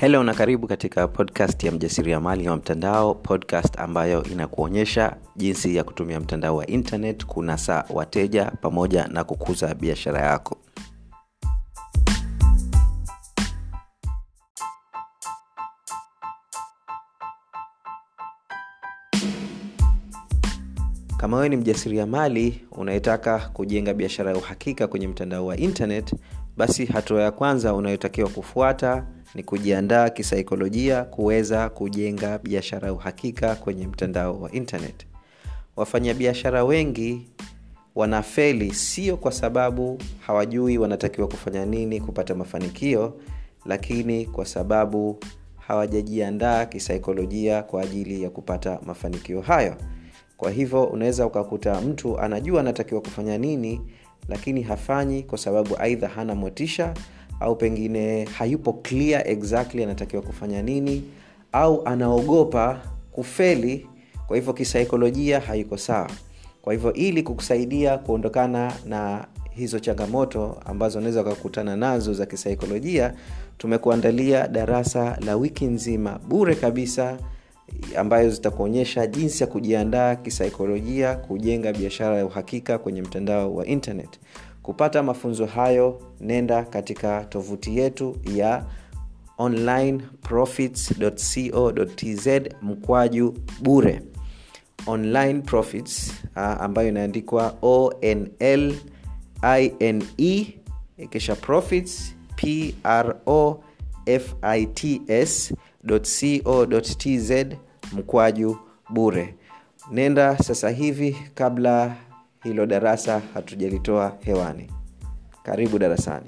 Hello na karibu katika podcast ya mjasiriamali wa mtandao, podcast ambayo inakuonyesha jinsi ya kutumia mtandao wa internet kunasa wateja pamoja na kukuza biashara yako. Kama wewe ni mjasiriamali unayetaka kujenga biashara ya uhakika kwenye mtandao wa internet, basi hatua ya kwanza unayotakiwa kufuata ni kujiandaa kisaikolojia kuweza kujenga biashara ya uhakika kwenye mtandao wa internet. Wafanyabiashara wengi wanafeli sio kwa sababu hawajui wanatakiwa kufanya nini kupata mafanikio, lakini kwa sababu hawajajiandaa kisaikolojia kwa ajili ya kupata mafanikio hayo. Kwa hivyo unaweza ukakuta mtu anajua anatakiwa kufanya nini, lakini hafanyi kwa sababu aidha hana motisha au pengine hayupo clear exactly anatakiwa kufanya nini, au anaogopa kufeli. Kwa hivyo kisaikolojia haiko sawa. Kwa hivyo ili kukusaidia kuondokana na hizo changamoto ambazo unaweza kukutana nazo za kisaikolojia, tumekuandalia darasa la wiki nzima bure kabisa ambayo zitakuonyesha jinsi ya kujiandaa kisaikolojia kujenga biashara ya uhakika kwenye mtandao wa internet. Kupata mafunzo hayo, nenda katika tovuti yetu ya onlineprofits.co.tz/bure. Online Profits ambayo inaandikwa ONLINE kisha Profits PROFITS.co.tz/bure. Nenda sasa hivi kabla hilo darasa hatujalitoa hewani. Karibu darasani.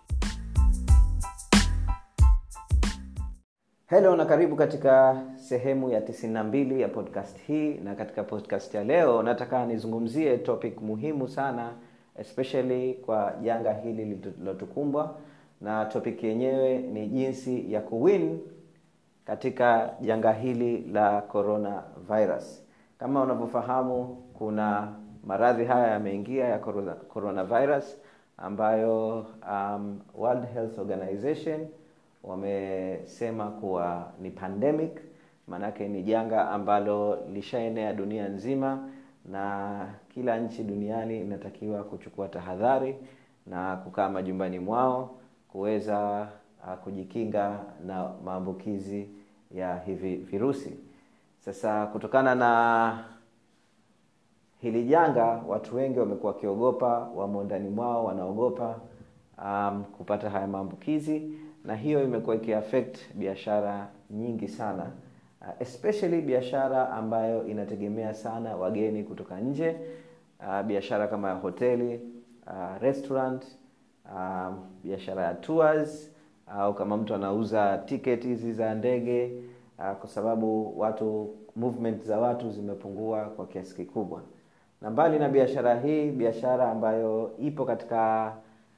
Hello na karibu katika sehemu ya 92 ya podcast hii. Na katika podcast ya leo nataka nizungumzie topic muhimu sana, especially kwa janga hili lilotukumba, na topic yenyewe ni jinsi ya kuwin katika janga hili la coronavirus. Kama unavyofahamu, kuna maradhi haya yameingia ya coronavirus ambayo World Health Organization wamesema kuwa ni pandemic. Manake ni janga ambalo lishaenea dunia nzima, na kila nchi duniani inatakiwa kuchukua tahadhari na kukaa majumbani mwao kuweza kujikinga na maambukizi ya hivi virusi. Sasa kutokana na hili janga, watu wengi wamekuwa wakiogopa, wamo ndani mwao wanaogopa kupata haya maambukizi, na hiyo imekuwa ikiaffect biashara nyingi sana, especially biashara ambayo inategemea sana wageni kutoka nje, biashara kama ya hoteli, restaurant, biashara ya tours, au kama mtu anauza tiketi hizi za ndege, kwa sababu movement za watu zimepungua kwa kiasi kikubwa. Na mbali na biashara hii, biashara ambayo ipo katika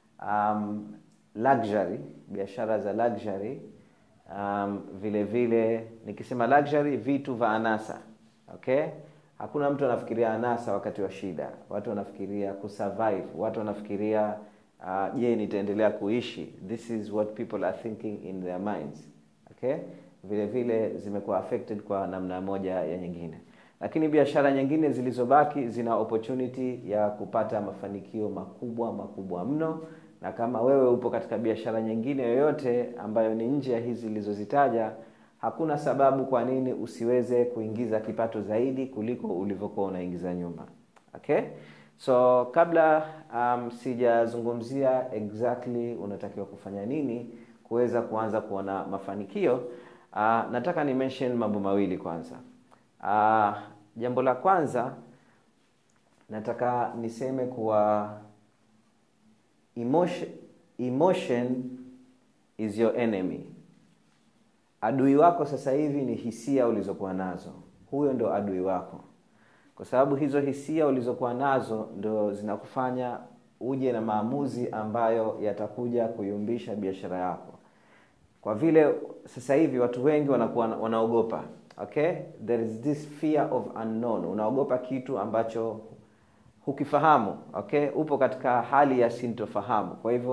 luxury, biashara za luxury, vile vile nikisema luxury, vitu vya anasa. Okay? Hakuna mtu anafikiria anasa wakati wa shida. Watu wanafikiria kusurvive. Watu wanafikiria je, nitaendelea kuishi. This is what people are thinking in their minds. Okay? Vile vile zimekuwa affected kwa namna moja ya nyingine. Lakini biashara nyingine zilizobaki zina opportunity ya kupata mafanikio makubwa mno. Na kama wewe upo katika biashara nyingine yoyote ambayo ni nje ya hizi nilizozitaja, hakuna sababu kwa nini usiweze kuingiza kipato zaidi kuliko ulivyokuwa unaingiza nyuma. Okay? So kabla sijazungumzia exactly unatakiwa kufanya nini kuweza kuanza kuona mafanikio, nataka ni mention mambo mawili kwanza. Jambo la kwanza nataka niseme kuwa emotion is your enemy. Adui wako sasa hivi ni hisia ulizokuwa nazo. Huyo ndo adui wako. Kwa sababu hizo hisia ulizokuwa nazo ndo zinakufanya uje na maamuzi ambayo yatakuja kuyumbisha biashara yako. Kwa vile sasa hivi watu wengi wanaogopa. Okay? There is this fear of unknown. Unaogopa kitu ambacho hukifahamu. Okay? Upo katika hali ya sintofahamu. Kwa hivyo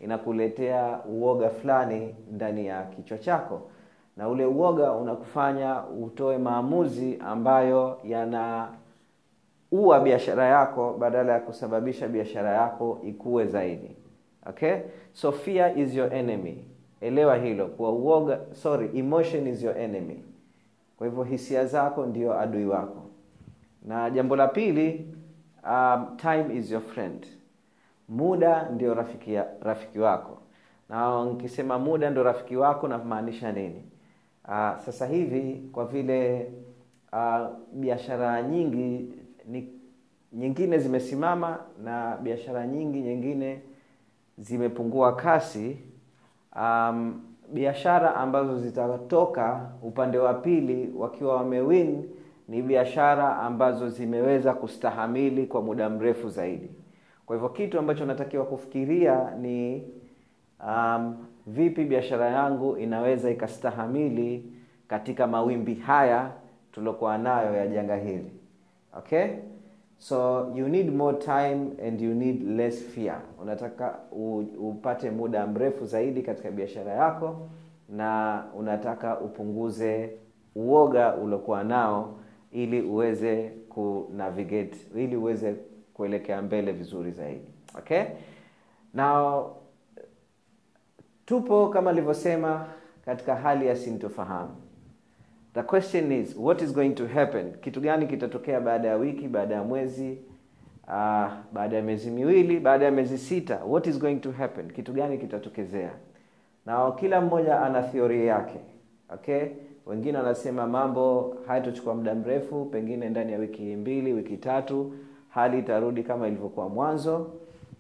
inakuletea uoga fulani ndani ya kichwa chako, na ule uoga unakufanya utoe maamuzi ambayo yanaua biashara yako badala ya kusababisha biashara yako ikue zaidi. Okay? So fear is your enemy. Elewa hilo, kwa emotion is your enemy. Kwa hivyo hisia zako ndio adui wako. Na jambo la pili, time is your friend. Muda ndio rafiki wako. Na nikisema muda ndio rafiki wako namaanisha nini? Sasa hivi kwa vile biashara nyingine zimesimama na biashara nyingine zimepungua kasi, biashara ambazo zitatoka upande wa pili wakiwa wamewin ni biashara ambazo zimeweza kustahamili kwa muda mrefu zaidi. Kwa hivyo kitu ambacho natakiwa kufikiria ni vipi biashara yangu inaweza ikastahamili katika mawimbi haya tulokuwa nayo ya janga hili. Okay? So you need more time and you need less fear. Unataka upate muda mrefu zaidi katika biashara yako, na unataka upunguze uoga ulokuwa nao ili uweze kunavigate, ili uweze kuelekea mbele vizuri zaidi. Okay? Now tupo kama nilivyosema katika hali ya sintofahamu. The question is, what is going to happen? Kitu gani kitatokea baada ya wiki, baada ya mwezi, baada ya miezi miwili, baada ya miezi 6? What is going to happen? Kitu gani kitatokezea? Na kila mmoja ana theory yake. Okay? Wengine wanasema mambo hayatochukua muda mrefu, pengine ndani ya wiki 2, wiki 3 hali itarudi kama ilivyokuwa mwanzo.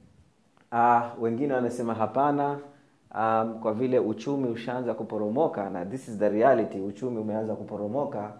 Wengine wanasema hapana, kwa vile uchumi ushaanza kuporomoka, na this is the reality, uchumi umeanza kuporomoka.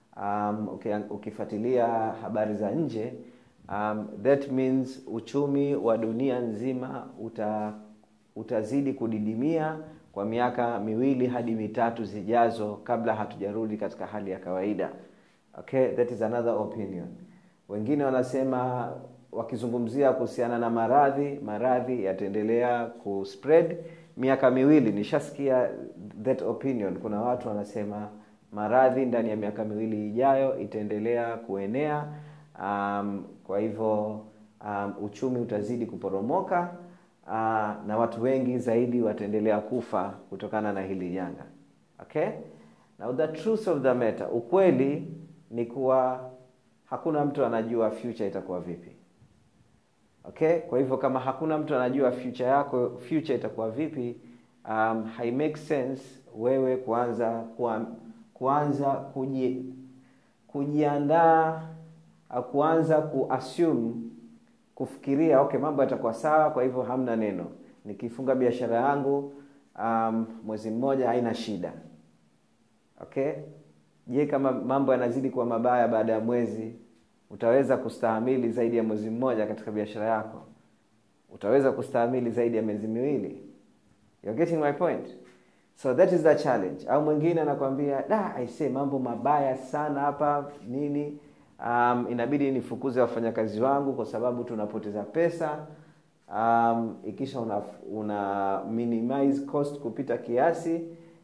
Ukifuatilia habari za nje, that means uchumi wa dunia nzima utazidi kudidimia kwa miaka 2 hadi 3 zijazo kabla hatujarudi katika hali ya kawaida. Okay, that is another opinion. Wengine wanasema, wakizungumzia kuhusiana na maradhi yataendelea kuspread miaka 2. Nishasikia that opinion. Kuna watu wanasema maradhi ndani ya miaka 2 ijayo itaendelea kuenea. Kwa hivyo uchumi utazidi kuporomoka, na watu wengi zaidi wataendelea kufa kutokana na hili janga. Okay? Now the truth of the matter, ukweli ni kuwa hakuna mtu anajua future itakuwa vipi. Okay? Kwa hivyo kama hakuna mtu anajua future itakuwa vipi, hai make sense wewe kuanza kujiandaa, kuanza kuassume, kufikiria okay, mambo yatakuwa sawa, kwa hivyo hamna neno, nikifunga biashara yangu mwezi mmoja haina shida. Okay? Je, kama mambo yanazidi kuwa mabaya baada ya mwezi, utaweza kustahimili zaidi ya mwezi mmoja katika biashara yako? Utaweza kustahimili zaidi ya miezi 2? You're getting my point? So that is the challenge. Au mwingine anakuambia, I say mambo mabaya sana hapa nini, inabidi nifukuze wafanyakazi wangu kwa sababu tunapoteza pesa. Ikisha una minimize cost kupita kiasi.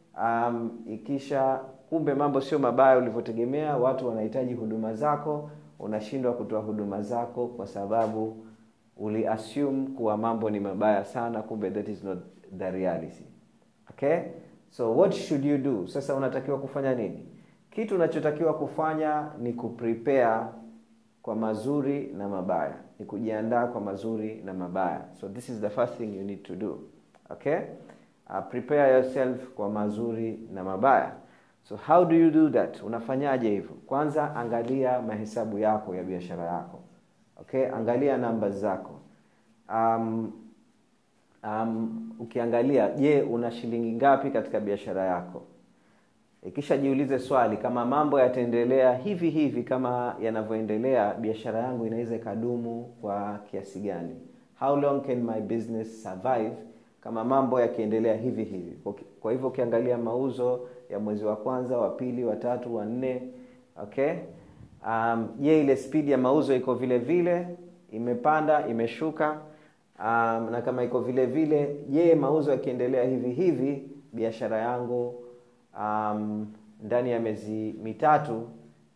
Ikisha kumbe mambo sio mabaya ulivyotegemea, watu wanahitaji huduma zako, unashindwa kutoa huduma zako kwa sababu assume kuwa mambo ni mabaya sana, kumbe that is not the reality. Okay? So what should you do? Sasa unatakiwa kufanya nini? Kitu unachotakiwa kufanya ni kuprepare kwa mazuri na mabaya. Ni kujiandaa kwa mazuri na mabaya. So this is the first thing you need to do. Okay? Prepare yourself kwa mazuri na mabaya. So how do you do that? Unafanyaje hivyo? Kwanza angalia mahesabu yako ya biashara yako. Okay? Angalia numbers zako. Ukiangalia, je, una shilingi ngapi katika biashara yako? Ikisha jiulize swali, kama mambo yataendelea hivi kama yanavyoendelea, biashara yangu inaweza ikadumu kwa kiasi gani? How long can my business survive kama mambo yakiendelea hivi? Kwa hivyo ukiangalia mauzo ya mwezi wa kwanza, wa pili, wa tatu, wa 4, okay? Je, ile speed ya mauzo iko vile vile? Imepanda, imeshuka? Na kama iko vile vile, je, mauzo yakiendelea hivi hivi, biashara yangu ndani ya miezi mitatu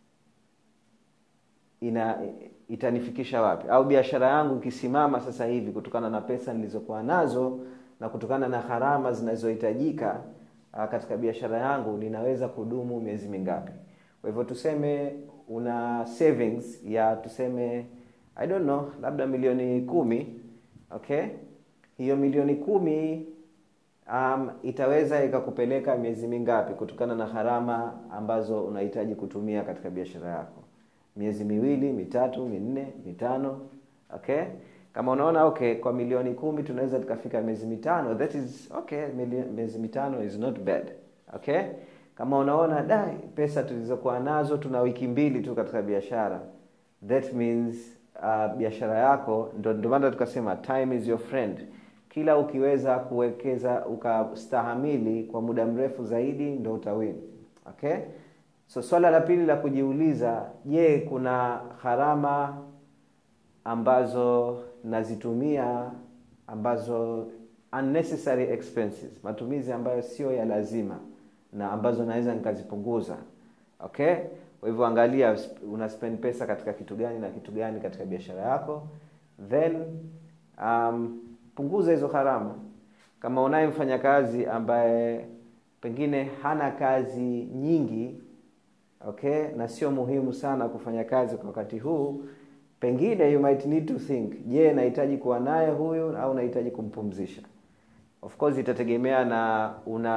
itanifikisha wapi? Au biashara yangu ikisimama sasa hivi kutokana na pesa nilizokuwa nazo na kutokana na gharama zinazohitajika katika biashara yangu, ninaweza kudumu miezi mingapi? Kwa hivyo tuseme una savings ya tuseme I don't know, labda milioni 10, okay? Hiyo milioni 10 itaweza ikakupeleka miezi mingapi kutokana na gharama ambazo unahitaji kutumia katika biashara yako? Miezi 2, 3, 4, 5, okay? Kama unaona okay, kwa milioni 10 tunaweza tukafika miezi 5, that is okay, miezi 5 is not bad, okay? Kama unaona pesa tulizokuwa nazo tuna wiki 2 tu katika biashara, that means biashara yako, ndio maana tukasema time is your friend. Kila ukiweza kuwekeza ukastahamili kwa muda mrefu zaidi ndio utawin, okay? So swala la pili la kujiuliza, je, kuna gharama ambazo nazitumia ambazo unnecessary expenses, matumizi ambayo sio ya lazima na ambazo naweza nikazipunguza, okay? Kwa hivyo angalia una spend pesa katika kitu gani na kitu gani katika biashara yako, then punguza hizo gharama. Kama unaye mfanyakazi ambaye pengine hana kazi nyingi, okay, na sio muhimu sana kufanya kazi kwa wakati huu, pengine you might need to think, je, nahitaji kuwa naye huyu au nahitaji kumpumzisha? Of course itategemea na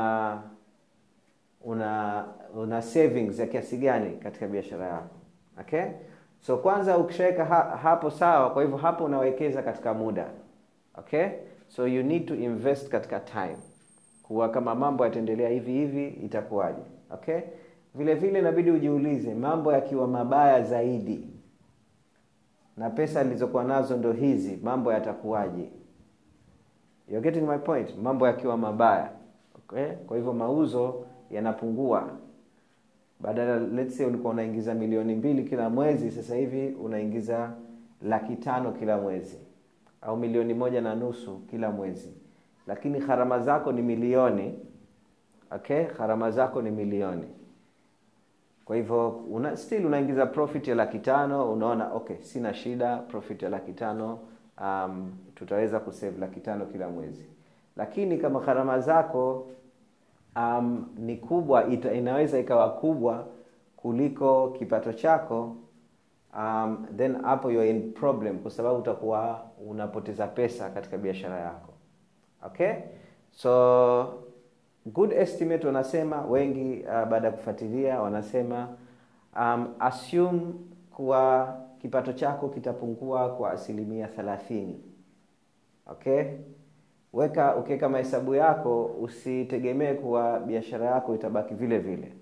una savings ya kiasi gani katika biashara yako, okay? So kwanza ukishaweka hapo sawa, kwa hivyo hapo unawekeza katika muda, okay? So you need to invest katika time, kuwa kama mambo yataendelea hivi hivi itakuwaje, okay? Vile vile inabidi ujiulize, mambo yakiwa mabaya zaidi na pesa nilizokuwa nazo ndo hizi, mambo yatakuwaje? You're getting my point? Mambo yakiwa mabaya, okay? Kwa hivyo mauzo yanapungua. Badala let's say ulikuwa unaingiza milioni 2 kila mwezi, sasa hivi unaingiza 500,000 kila mwezi au milioni 1.5 kila mwezi, lakini gharama zako ni milioni, okay? Gharama zako ni milioni. Kwa hivyo still unaingiza profit ya 500,000, unaona okay, sina shida, profit ya 500,000, tutaweza kusave 500,000 kila mwezi. Lakini kama gharama zako ni kubwa, inaweza ikawa kubwa kuliko kipato chako, then hapo you're in problem, kwa sababu utakuwa unapoteza pesa katika biashara yako, okay? So good estimate wanasema wengi, baada ya kufuatilia wanasema assume kuwa kipato chako kitapungua kwa 30%, okay? Ukiweka mahesabu yako, usitegemee kuwa biashara yako itabaki vile vile.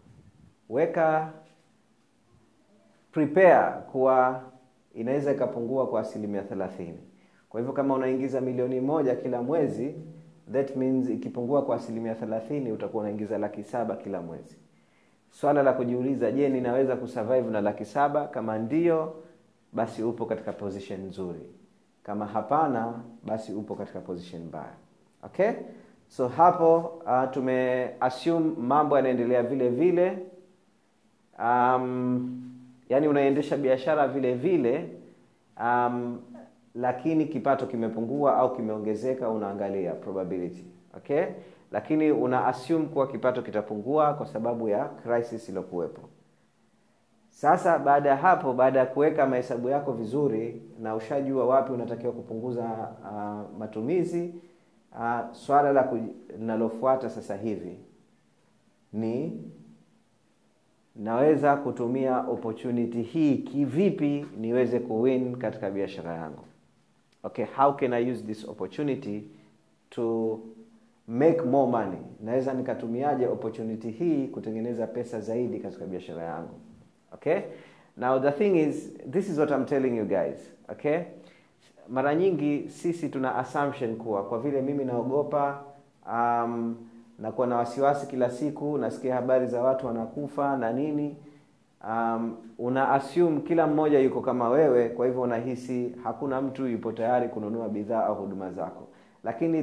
Prepare kuwa inaweza ikapungua kwa 30%. Kwa hivyo kama unaingiza milioni 1 kila mwezi, that means ikipungua kwa 30% utakuwa unaingiza 700,000 kila mwezi. Swala la kujiuliza, je, ninaweza kusurvive na 700,000? Kama ndio, basi upo katika position nzuri. Kama hapana, basi upo katika position mbaya, okay? So hapo tume assume mambo yanaendelea vile vile, yani unaendesha biashara vile vile, lakini kipato kimepungua au kimeongezeka, unaangalia probability, okay? Lakini una assume kuwa kipato kitapungua kwa sababu ya crisis iliyokuwepo. Sasa baada ya hapo, baada ya kuweka mahesabu yako vizuri na ushajua wapi unatakiwa kupunguza matumizi, swala linalofuata sasa hivi ni naweza kutumia opportunity hii kivipi niweze kuwin katika biashara yangu. Okay, how can I use this opportunity to make more money? Naweza nikatumiaje opportunity hii kutengeneza pesa zaidi katika biashara yangu? Okay? Now the thing is, this is what I'm telling you guys, okay? Mara nyingi sisi tuna assumption kuwa kwa vile mimi naogopa na kuwa na wasiwasi kila siku, nasikia habari za watu wanakufa na nini, una assume kila mmoja yuko kama wewe, kwa hivyo unahisi hakuna mtu yupo tayari kununua bidhaa au huduma zako. Lakini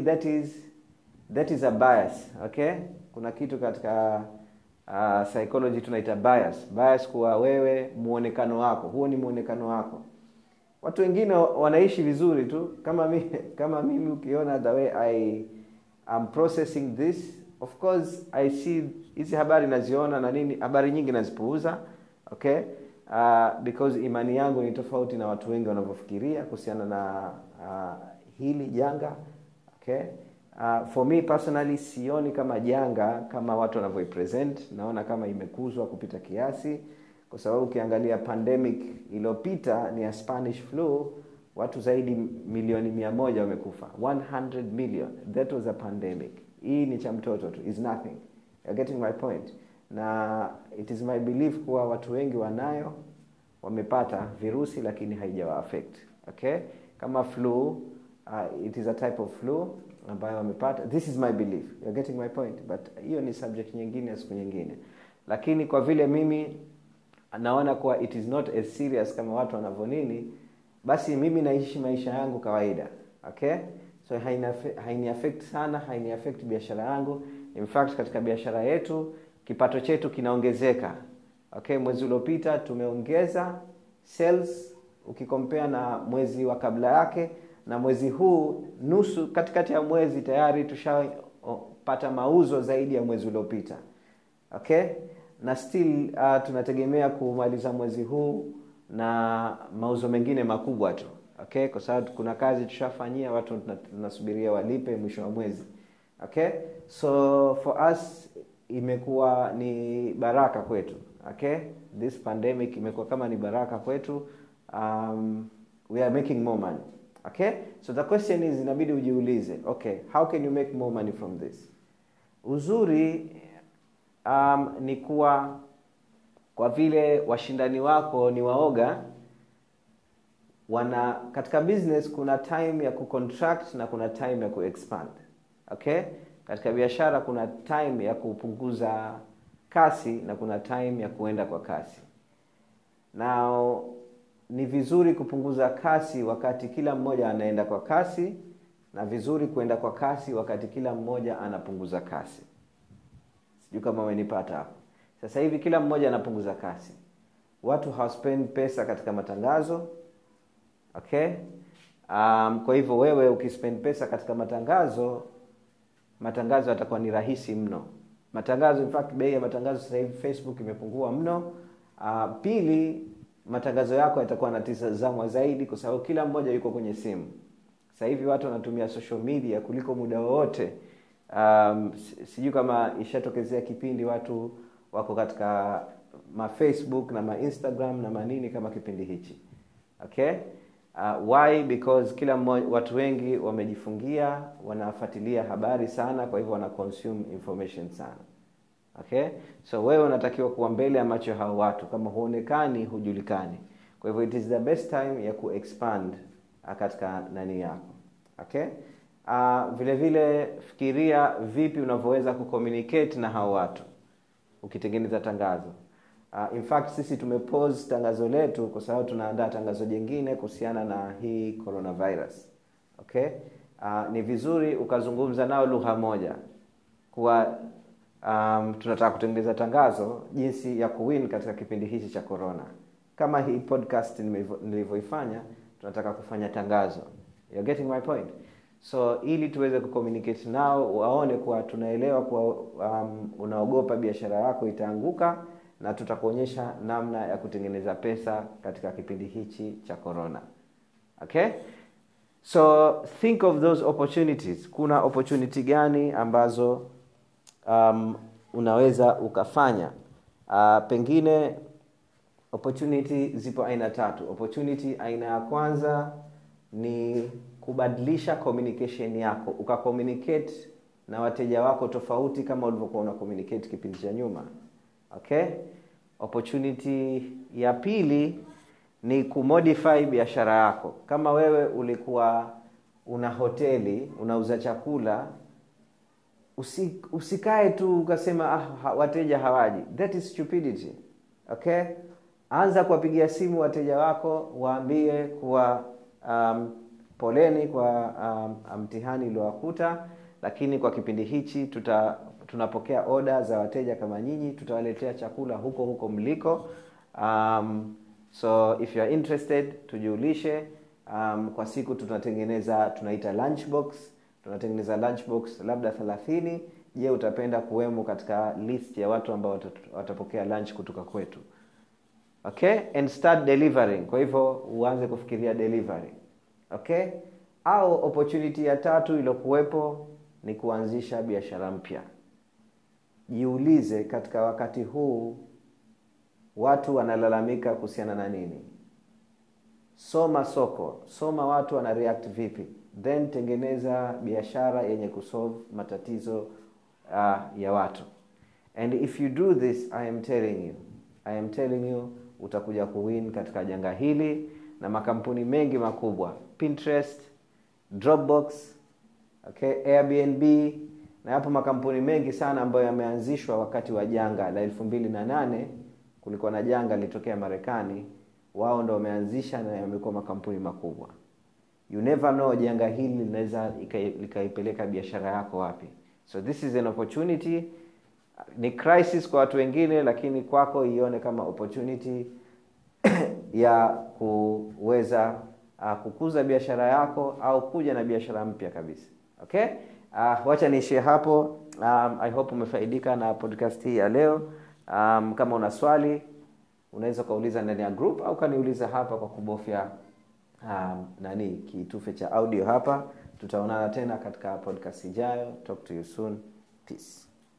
that is a bias, okay? Kuna kitu katika psychology tunaita bias kuwa wewe muonekano wako, huo ni muonekano wako. Watu wengine wanaishi vizuri tu kama mimi ukiona the way I'm processing this, of course I see hizi habari naziona na nini, habari nyingi nazipuuza, okay? Because imani yangu ni tofauti na watu wengi wanavyofikiria kuhusiana na hili janga, okay? For me personally sioni kama janga kama watu wanavyoipresent, naona kama imekuzwa kupita kiasi, kwa sababu ukiangalia pandemic iliyopita ni ya Spanish flu, watu zaidi milioni 100 wamekufa. 100 million, that was a pandemic. Hii ni cha mtoto tu, is nothing. You're getting my point? Na it is my belief kuwa watu wengi wamepata virusi lakini haijawa affect, okay? Kama flu, it is a type of flu ambayo wamepata. This is my belief. You're getting my point? But hiyo ni subject nyingine, siku nyingine. Lakini kwa vile mimi naona kuwa it is not as serious kama watu wanavonini, basi mimi naishi maisha yangu kawaida, okay? So haini affect sana, haini affect biashara yangu. In fact katika biashara yetu kipato chetu kinaongezeka, okay? Mwezi uliopita tumeongeza sales ukikompare na mwezi wa kabla yake, na mwezi huu nusu, katikati ya mwezi tayari tushapata mauzo zaidi ya mwezi uliopita, okay? Na still tunategemea kumaliza mwezi huu na mauzo mengine makubwa tu, okay? Kwa sababu kuna kazi tushafanyia, watu tunasubiria walipe mwisho wa mwezi, okay? So for us imekuwa ni baraka kwetu, okay? This pandemic imekuwa kama ni baraka kwetu. We are making more money, okay? So the question is, inabidi ujiulize, okay, how can you make more money from this? Uzuri ni kuwa kwa vile washindani wako ni waoga, katika business kuna time ya kucontract na kuna time ya kuexpand, okay? Katika biashara kuna time ya kupunguza kasi na kuna time ya kuenda kwa kasi. Now ni vizuri kupunguza kasi wakati kila mmoja anaenda kwa kasi, na vizuri kuenda kwa kasi wakati kila mmoja anapunguza kasi. Sijui kama umenipata hapo. Sasa hivi kila mmoja anapunguza kasi. Watu hawaspend pesa katika matangazo, okay? Kwa hivyo wewe ukispend pesa katika matangazo yatakuwa ni rahisi mno. Matangazo, in fact bei ya matangazo sasa hivi Facebook imepungua mno. Pili, matangazo yako yatakuwa yanatizamwa zaidi kwa sababu kila mmoja yuko kwenye simu. Sasa hivi watu wanatumia social media kuliko muda wote. Sijui kama ishatokezea kipindi watu wako katika Facebook na Instagram na manini kama kipindi hichi, okay? Why? Because watu wengi wamejifungia, wanafuatilia habari sana, kwa hivyo wana consume information sana, okay? So wewe unatakiwa kuwa mbele ya macho hao watu, kama huonekani hujulikani. Kwa hivyo it is the best time ya kuexpand katika nani yako, okay? Vile vile fikiria vipi unavyoweza kucommunicate na hao watu ukitengeneza tangazo. In fact sisi tumepause tangazo letu kwa sababu tunaandaa tangazo jingine kuhusiana na hii coronavirus, okay? Ni vizuri ukazungumza nao lugha moja kwa tunataka kutengeneza tangazo jinsi ya kuwin katika kipindi hichi cha corona. Kama hii podcast nilivyoifanya, tunataka kufanya tangazo. You're getting my point? So ili tuweze kucommunicate nao, waone kwa tunaelewa kwa unaogopa biashara yako itaanguka, na tutakuonyesha namna ya kutengeneza pesa katika kipindi hichi cha corona, okay? So think of those opportunities. Kuna opportunity gani ambazo unaweza ukafanya? Pengine opportunity zipo aina 3. Opportunity aina ya kwanza ni kubadilisha communication yako, ukacommunicate na wateja wako tofauti kama ulivyokuwa una communicate kipindi cha nyuma, okay? Opportunity ya pili ni kumodify biashara yako. Kama wewe ulikuwa una hoteli, unauza chakula, usikae tu ukasema wateja hawaji. That is stupidity, Okay? Anza kuwapigia simu wateja wako, waambie kuwa poleni kwa mtihani uliowakuta, lakini kwa kipindi hichi tunapokea order za wateja kama nyinyi, tutawaletea chakula huko mliko. So if you are interested, tujulishe. Kwa siku tunaita lunchbox. Tunatengeneza lunchbox labda 30. Je, utapenda kuwemo katika list ya watu ambao watapokea lunch kutoka kwetu? Okay? And start delivering. Kwa hivyo uanze kufikiria delivery. Okay? Au opportunity ya 3 iliyokuwepo ni kuanzisha biashara mpya. Jiulize, katika wakati huu watu wanalalamika kuhusiana na nini? Soma soko, soma watu wana react vipi, then tengeneza biashara yenye kusolve matatizo ya watu. And if you do this, I am telling you utakuja kuwin katika janga hili. Na makampuni mengi makubwa, Pinterest, Dropbox, okay, Airbnb, na hapo makampuni mengi sana ambayo yameanzishwa wakati wa janga la 2008. Kulikuwa na janga litokea Marekani, wao ndio wameanzisha na yamekuwa makampuni makubwa. You never know janga hili linaweza likaipeleka biashara yako wapi. So this is an opportunity. Ni crisis kwa watu wengine, lakini kwako ione kama opportunity ya kuweza kukuza biashara yako au kuja na biashara mpya kabisa. Okay? Wacha niishie hapo. I hope umefaidika na podcast hii ya leo. Kama una swali unaweza kauliza ndani ya group au kaniuliza hapa kwa kubofya kitufe cha audio hapa. Tutaonana tena katika podcast ijayo. Talk to you soon. Peace.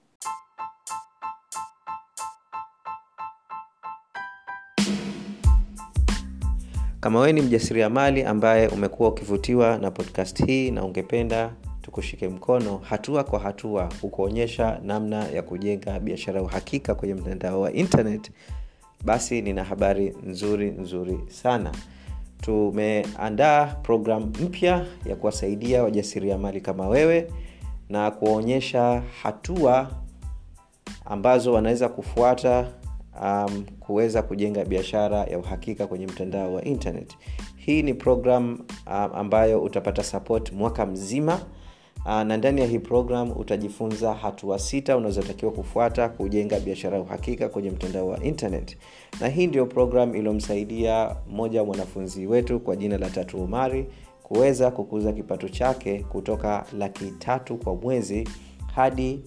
Kama wewe ni mjasiriamali ambaye umekuwa ukivutiwa na podcast hii na ungependa tukushike mkono hatua kwa hatua kukuonyesha namna ya kujenga biashara uhakika kwenye mtandao wa internet, basi nina habari nzuri sana. Tumeandaa program mpya ya kuwasaidia wajasiriamali kama wewe na kuonyesha hatua ambazo wanaweza kufuata kuweza kujenga biashara ya uhakika kwenye mtandao wa internet. Hii ni program ambayo utapata support mwaka mzima, na ndani ya hii program utajifunza hatua 6 unazotakiwa kufuata kujenga biashara ya uhakika kwenye mtandao wa internet. Na hii ndio program iliyomsaidia mmoja wa wanafunzi wetu kwa jina la Tatu Umari kuweza kukuza kipato chake kutoka 300,000 kwa mwezi hadi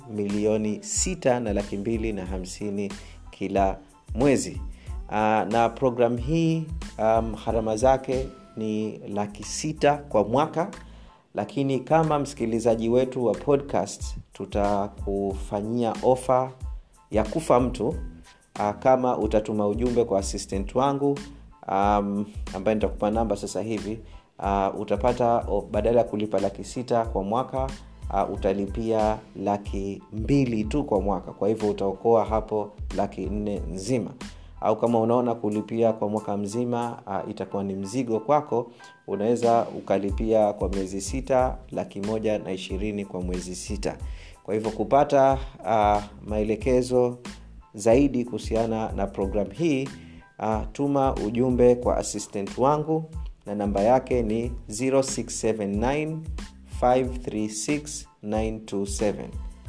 6,250,000 kila mwezi. Na program hii gharama zake ni 600,000 kwa mwaka, lakini kama msikilizaji wetu wa podcast tutakufanyia ofa ya kufa mtu kama utatuma ujumbe kwa assistant wangu ambaye nitakupa namba sasa hivi. Utapata badala ya kulipa 600,000 kwa mwaka utalipia 200,000 tu kwa mwaka. Kwa hivyo utaokoa hapo 400,000 nzima. Au kama unaona kulipia kwa mwaka mzima itakuwa ni mzigo kwako, unaweza ukalipia kwa miezi 6 120,000 kwa mwezi 6. Kwa hivyo kupata maelekezo zaidi kuhusiana na program hii, tuma ujumbe kwa assistant wangu na namba yake ni 0679 536 927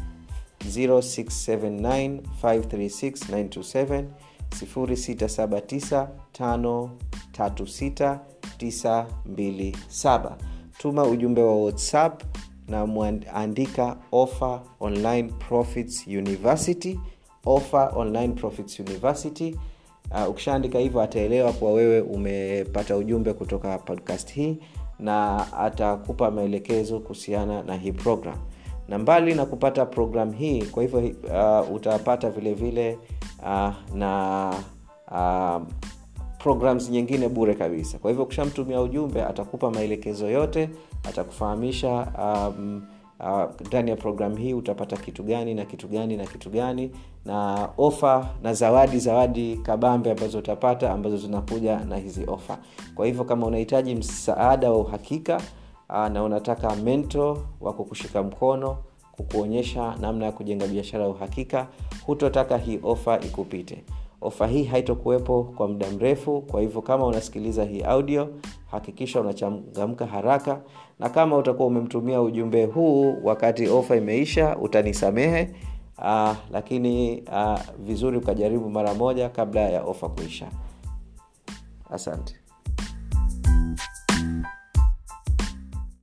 0679 536 927 0679 536 927. Tuma ujumbe wa WhatsApp na muandika Offer Online Profits University, Offer Online Profits University. Ukishaandika hivyo ataelewa kwa wewe umepata ujumbe kutoka podcast hii na atakupa maelekezo kuhusiana na hii program. Na mbali na kupata program hii, kwa hivyo utapata vile vile na programs nyingine bure kabisa. Kwa hivyo ukishamtumia ujumbe atakupa maelekezo yote, atakufahamisha ndani ya program hii utapata kitu gani na kitu gani na kitu gani, na ofa na zawadi kabambe ambazo utapata ambazo zinakuja na hizi ofa. Kwa hivyo kama unahitaji msaada wa uhakika na unataka mentor wa kukushika mkono kukuonyesha namna ya kujenga biashara ya uhakika, hutotaka hii ofa ikupite. Ofa hii haitokuwepo kwa muda mrefu, kwa hivyo kama unasikiliza hii audio hakikisha unachangamka haraka, na kama utakuwa umemtumia ujumbe huu wakati ofa imeisha utanisamehe, lakini vizuri ukajaribu mara moja kabla ya ofa kuisha. Asante.